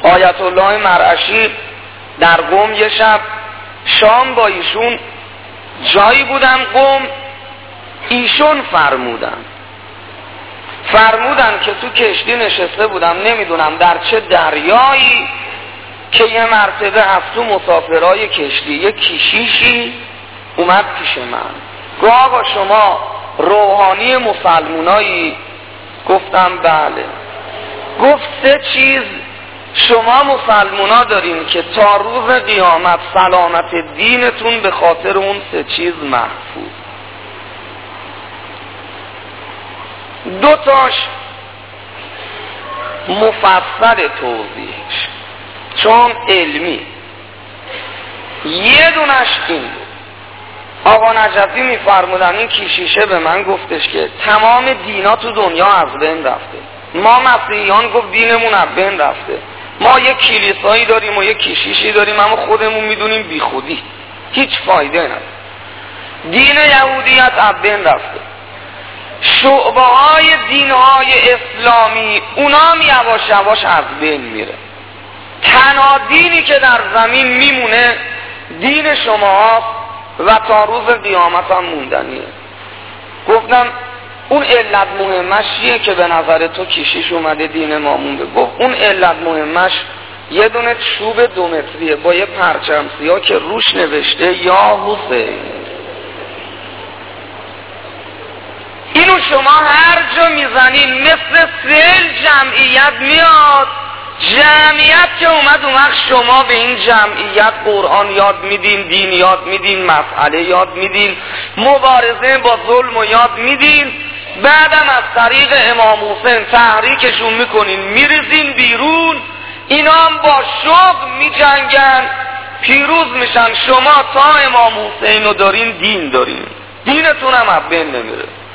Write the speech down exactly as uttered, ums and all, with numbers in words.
آیت الله مرعشی در قم یه شب شام با ایشون جایی بودن قم، ایشون فرمودن فرمودن که تو کشتی نشسته بودم نمیدونم در چه دریایی که یه مرتبه از تو مسافرای کشتی یه کشیشی اومد پیش من، گفت آقا شما روحانی مسلمونایی؟ گفتم بله. گفت سه چیز شما مسلمونا دارین که تا روز قیامت سلامت دینتون به خاطر اون سه چیز محفوظ. دو تاش مفصل توضیحش چون علمی، یه دونش این بود. آقا نجفی میفرمودن این کشیشه به من گفتش که تمام دینا تو دنیا از بین رفته، ما مسیحیان گفت دینمون از بین رفته، ما یک کلیسایی داریم و یک کشیشی داریم اما خودمون میدونیم بی خودی هیچ فایده نداره، دین یهودیت از بین رفته، شعبه های دین های اسلامی اونام یواش یواش از بین میره، تنها دینی که در زمین میمونه دین شما و تا روز قیامت هم موندنیه. گفتم اون علت مهمش چیه که به نظر تو کشیش اومده دین ما مونده؟ گفت اون علت مهمش یه دونه چوب دو متریه با یه پرچم سیاه که روش نوشته یا حسین. اینو شما هر جا میزنین مثل سیل جمعیت میاد، جمعیت که اومد اومد شما به این جمعیت قرآن یاد میدین، دین یاد میدین، مسئله یاد میدین، مبارزه با ظلم و یاد میدین، بعدم از طریق امام حسین تحریکشون میکنین میریزین بیرون، اینا هم با شوق میجنگن پیروز میشن، شما تا امام حسین رو دارین دین دارین، دینتون هم از بین نمیره.